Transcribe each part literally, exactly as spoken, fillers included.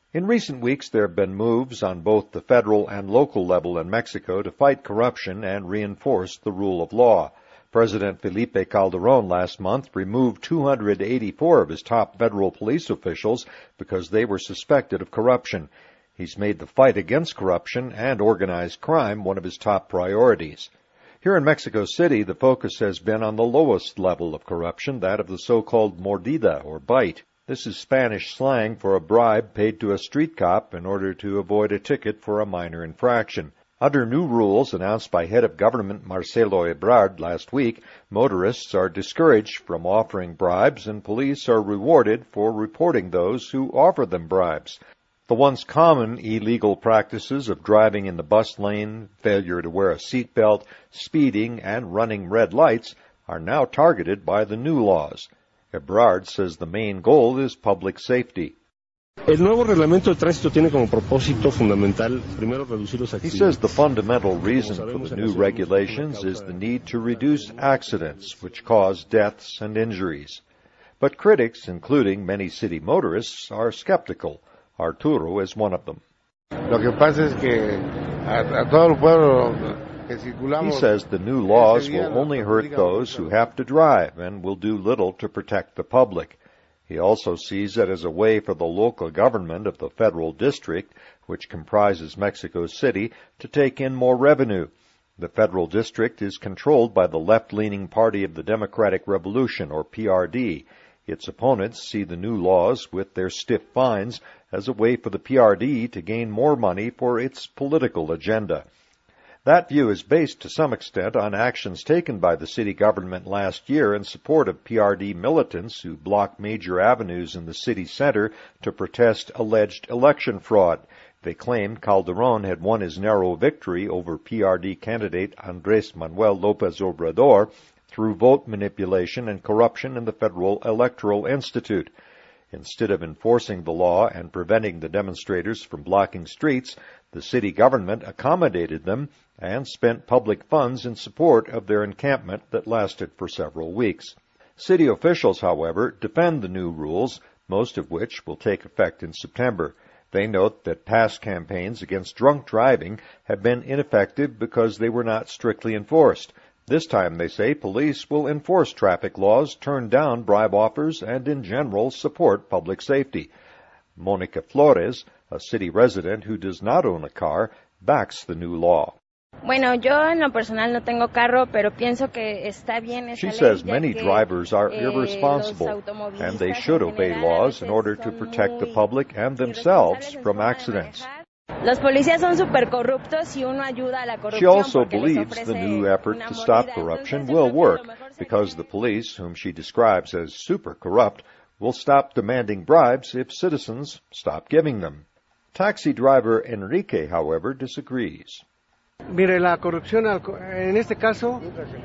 In recent weeks, there have been moves on both the federal and local level in Mexico to fight corruption and reinforce the rule of law. President Felipe Calderón last month removed two hundred eighty-four of his top federal police officials because they were suspected of corruption. He's made the fight against corruption and organized crime one of his top priorities. Here in Mexico City, the focus has been on the lowest level of corruption, that of the so-called mordida, or bite. This is Spanish slang for a bribe paid to a street cop in order to avoid a ticket for a minor infraction. Under new rules announced by Head of Government Marcelo Ebrard last week, motorists are discouraged from offering bribes and police are rewarded for reporting those who offer them bribes. The once common illegal practices of driving in the bus lane, failure to wear a seatbelt, speeding, and running red lights are now targeted by the new laws. Ebrard says the main goal is public safety. El nuevo reglamento de tránsito tiene como propósito fundamental, primero, reducir los accidentes. He says the fundamental reason for the new regulations is the need to reduce accidents, which cause deaths and injuries. But critics, including many city motorists, are skeptical. Arturo is one of them. Lo que pasa es que a, a todo el pueblo que circulamos. He says the new laws will only hurt those who have to drive and will do little to protect the public. He also sees it as a way for the local government of the federal district, which comprises Mexico City, to take in more revenue. The federal district is controlled by the left-leaning Party of the Democratic Revolution, or P R D. Its opponents see the new laws with their stiff fines as a way for the P R D to gain more money for its political agenda. That view is based to some extent on actions taken by the city government last year in support of P R D militants who blocked major avenues in the city center to protest alleged election fraud. They claimed Calderón had won his narrow victory over P R D candidate Andrés Manuel López Obrador through vote manipulation and corruption in the Federal Electoral Institute. Instead of enforcing the law and preventing the demonstrators from blocking streets, the city government accommodated them and spent public funds in support of their encampment that lasted for several weeks. City officials, however, defend the new rules, most of which will take effect in September. They note that past campaigns against drunk driving have been ineffective because they were not strictly enforced. This time, they say, police will enforce traffic laws, turn down bribe offers, and in general support public safety. Monica Flores, a city resident who does not own a car, backs the new law. Bueno, yo en lo personal no tengo carro, pero pienso que está bien esa She ley, says ya many que, drivers are eh, irresponsible, los automovilistas and they en should obey general laws a in veces order to son protect the muy public and themselves irresponsables en from su forma de accidents. manejar. Los policías son súper corruptos y uno ayuda a la corrupción. She also porque les believes the ofrece new effort una to stop mordida. corruption Entonces, yo will creo que work lo mejor sería because the police, whom she describes as super corrupt, will stop demanding bribes if citizens stop giving them. Taxi driver Enrique, however, disagrees. Mire, la corrupción en este caso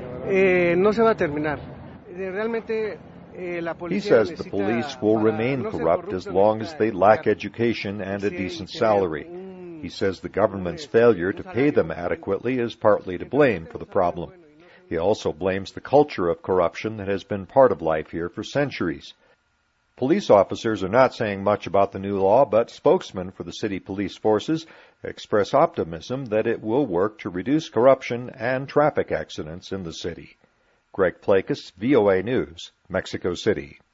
eh, no se va a terminar. Realmente eh, la He says the police will remain corrupt as long as they lack education and a decent salary. He says the government's failure to pay them adequately is partly to blame for the problem. He also blames the culture of corruption that has been part of life here for centuries. Police officers are not saying much about the new law, but spokesmen for the city police forces express optimism that it will work to reduce corruption and traffic accidents in the city. Greg Plakas, V O A News, Mexico City.